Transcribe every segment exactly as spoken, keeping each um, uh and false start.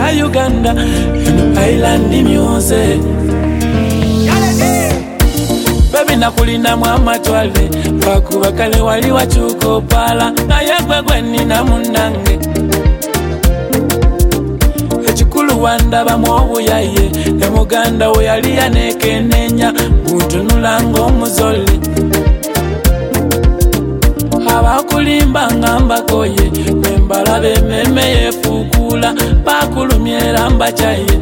za Uganda eno island music. Baby nakulina mwamatwale bakuba kale wali wachuko pala naye gwe gwe nina munange ekikulu wandaba mu obuyaye ne muganda we yali yanekenenya buntunula ng'omuzole abakulimba ngamba koye bembalabe ememe yefuukula bakulumyera mbakyaye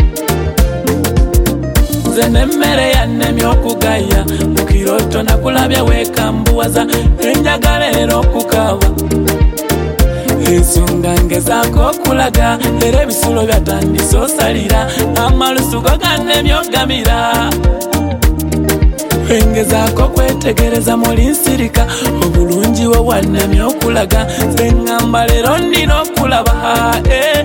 nze n'emmere yannemye okugaya mu kiroto nakulabya weekambuwaza enjagala era okukaaba ensonga ngezaako okulaga era ebisulo byatandise osalira amalusu go gannemye ogamira engezaako kwetegereza muli nsirika obulungi we wannemye okulaga ze ngamba leero nnina okulaba eh,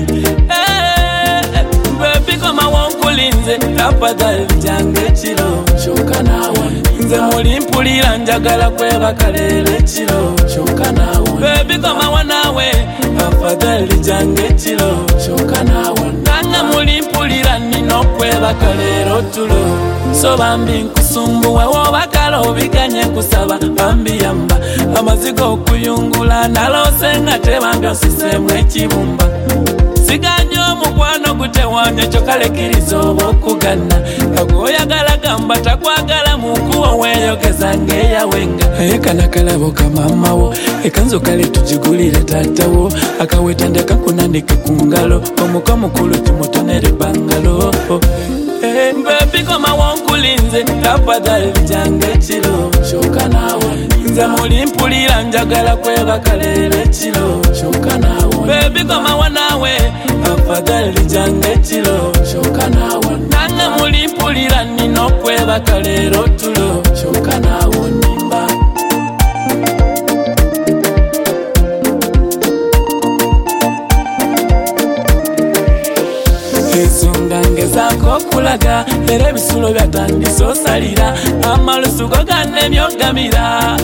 eh, baby koma wonkulinze tafadhali jange ekiro kyokka naawe nze muli mpulira njagala kwebaka leero ekiro kyokka naawe baby koma wanaawe tafadhali jange ekiro kyokka naawe nange muli mpulira nnina okwebaka leero tulo so bambi nkusumbuwe wobakala obiganye kusaba bambi yamba amazigo okuyungula nalose nga tebambi osiseemu ekibumba siganye omukwano gutewanya kyokalekiriza oba okugana agoyagala gamba takwagala mukuwo weeyogeza ng'eyawenga naye kanakalabo kamamawo ekanzo kale tugigulire taatawo akawetande kakunanike ku ngalo omuka mukulu tumutonere bangalo baby koma wonkulinze tafadhali jange ekiro kyokka naawe nze muli mpulira njagala kwebaka leero ekiro kyokka naawe baby koma wanaawe tafadhali jange ekiro kyokka naawe nange muli mpulira nnina okwebaka leero tulo kyokka naawe nnimba ensonga ngezaako okulaga era ebisulo byatandise osalira amalusu go gannemye ogamira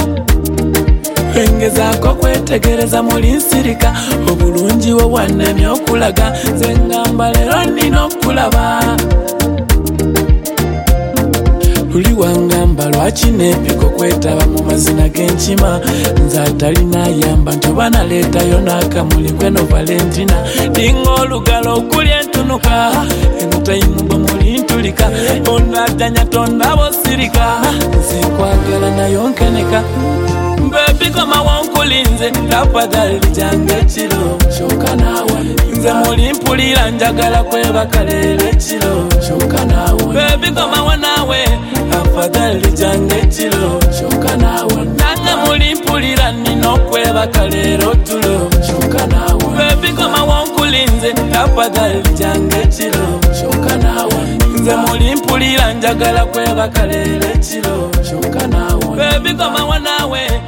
engezaako kwetegereza muli nsirika obulungi we wannemye okulaga ze ngamba leero nnina okulaba luli wangamba lwaki neepika okwetaba mu mazina g'enkima nze atalina ayamba nti oba naleetayo n'akamuli gweno valentina linga olugalo okuli entunuka eno tayimuba muli ntulika onadanya tondaba osirika nze nkwagala nayo nkeneka baby koma wonkulinze tafadhali jange ekiro kyokka naawe nze muli mpulira njagala kwebaka leero ekiro kyokka naawe baby koma wanaawe tafadhali jange ekiro kyokka naawe nange muli mpulira nnina okwebaka leero tulo kyokka naawe baby koma wonkulinze tafadhali jange ekiro kyokka naawe nze muli mpulira njagala kwebaka leero ekiro kyokka naawe baby koma wanaawe